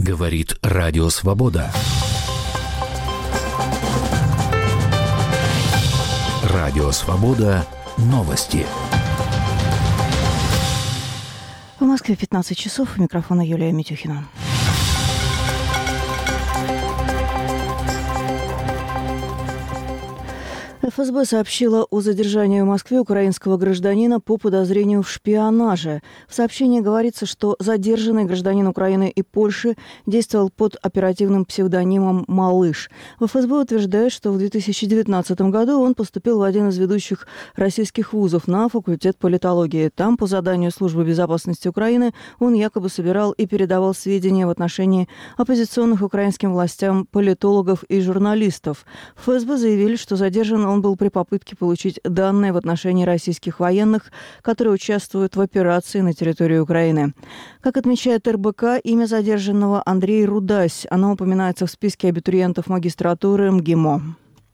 Говорит Радио Свобода. Радио Свобода. Новости. В Москве 15 часов. У микрофона Юлия Митюхина. ФСБ сообщила о задержании в Москве украинского гражданина по подозрению в шпионаже. В сообщении говорится, что задержанный гражданин Украины и Польши действовал под оперативным псевдонимом «Малыш». В ФСБ утверждают, что в 2019 году он поступил в один из ведущих российских вузов на факультет политологии. Там, по заданию Службы безопасности Украины, он якобы собирал и передавал сведения в отношении оппозиционных украинским властям политологов и журналистов. В ФСБ заявили, что задержан он был при попытке получить данные в отношении российских военных, которые участвуют в операции на территории Украины. Как отмечает РБК, имя задержанного Андрей Рудась. Оно упоминается в списке абитуриентов магистратуры МГИМО.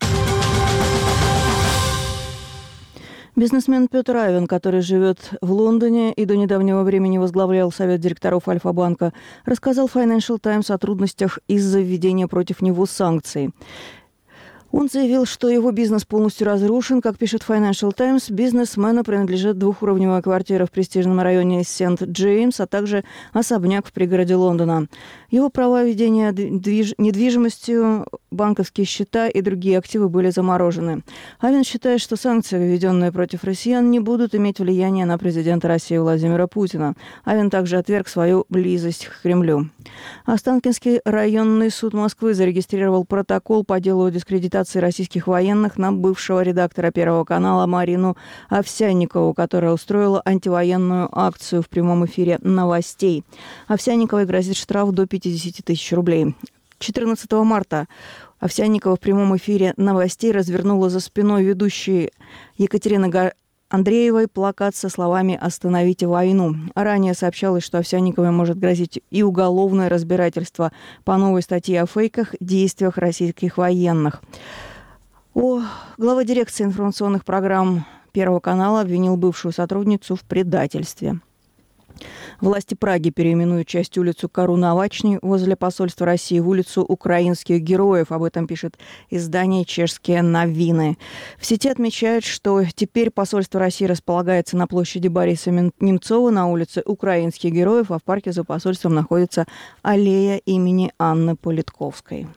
Бизнесмен Петр Авен, который живет в Лондоне и до недавнего времени возглавлял совет директоров Альфа-банка, рассказал Financial Times о трудностях из-за введения против него санкций. Он заявил, что его бизнес полностью разрушен. Как пишет Financial Times, бизнесмену принадлежит двухуровневая квартира в престижном районе Сент-Джеймс, а также особняк в пригороде Лондона. Его права ведения недвижимостью, банковские счета и другие активы были заморожены. Авен считает, что санкции, введенные против россиян, не будут иметь влияния на президента России Владимира Путина. Авен также отверг свою близость к Кремлю. Останкинский районный суд Москвы зарегистрировал протокол по делу о дискредитации российских военных на бывшего редактора Первого канала Марину Овсянникову, которая устроила антивоенную акцию в прямом эфире новостей. Овсянниковой грозит штраф до 50 тысяч рублей. 14 марта Овсянникова в прямом эфире новостей развернула за спиной ведущей Екатерины Андреевой плакат со словами «Остановите войну». Ранее сообщалось, что Овсянниковой может грозить и уголовное разбирательство по новой статье о фейках, действиях российских военных. Глава дирекции информационных программ Первого канала обвинил бывшую сотрудницу в предательстве. Власти Праги переименуют часть улицу Каруновачной возле посольства России в улицу Украинских героев. Об этом пишет издание «Чешские новины». В сети отмечают, что теперь посольство России располагается на площади Бориса Немцова на улице Украинских героев, а в парке за посольством находится аллея имени Анны Политковской.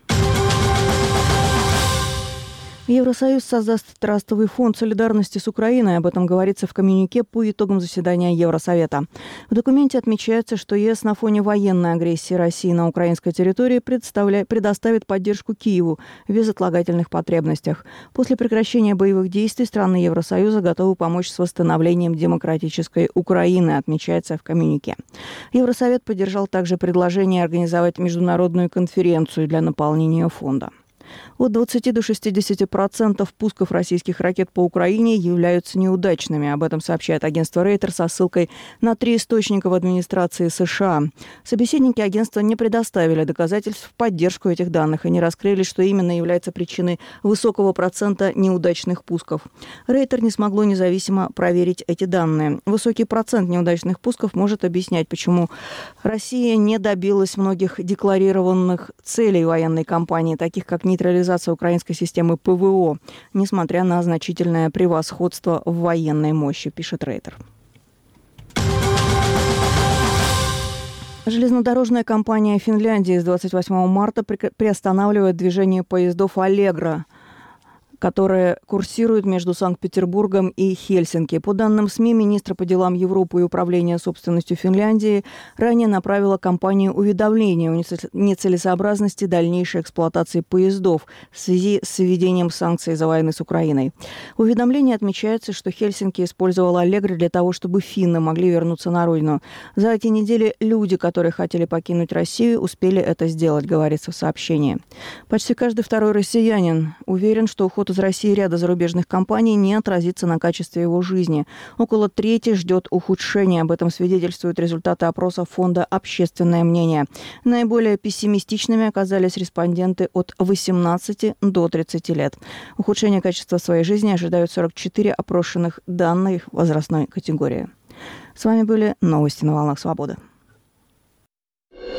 Евросоюз создаст трастовый фонд солидарности с Украиной. Об этом говорится в коммюнике по итогам заседания Евросовета. В документе отмечается, что ЕС на фоне военной агрессии России на украинской территории предоставит поддержку Киеву в безотлагательных потребностях. После прекращения боевых действий страны Евросоюза готовы помочь с восстановлением демократической Украины, отмечается в коммюнике. Евросовет поддержал также предложение организовать международную конференцию для наполнения фонда. От 20 до 60% пусков российских ракет по Украине являются неудачными. Об этом сообщает агентство Рейтер со ссылкой на 3 источника в администрации США. Собеседники агентства не предоставили доказательств в поддержку этих данных и не раскрыли, что именно является причиной высокого процента неудачных пусков. Рейтер не смогло независимо проверить эти данные. Высокий процент неудачных пусков может объяснять, почему Россия не добилась многих декларированных целей военной кампании, таких как нейтрализация украинской системы ПВО, несмотря на значительное превосходство в военной мощи, пишет Рейтер. Железнодорожная компания Финляндии с 28 марта приостанавливает движение поездов «Аллегро», которые курсируют между Санкт-Петербургом и Хельсинки. По данным СМИ, министр по делам Европы и управления собственностью Финляндии ранее направила компанию уведомление о нецелесообразности дальнейшей эксплуатации поездов в связи с введением санкций из-за войны с Украиной. В уведомлении отмечается, что Хельсинки использовал «Аллегро» для того, чтобы финны могли вернуться на родину. За эти недели люди, которые хотели покинуть Россию, успели это сделать, говорится в сообщении. Почти каждый второй россиянин уверен, что уход из России ряда зарубежных компаний не отразится на качестве его жизни. Около трети ждет ухудшения. Об этом свидетельствуют результаты опроса фонда «Общественное мнение». Наиболее пессимистичными оказались респонденты от 18 до 30 лет. Ухудшение качества своей жизни ожидают 44 опрошенных данной возрастной категории. С вами были новости на волнах Свободы.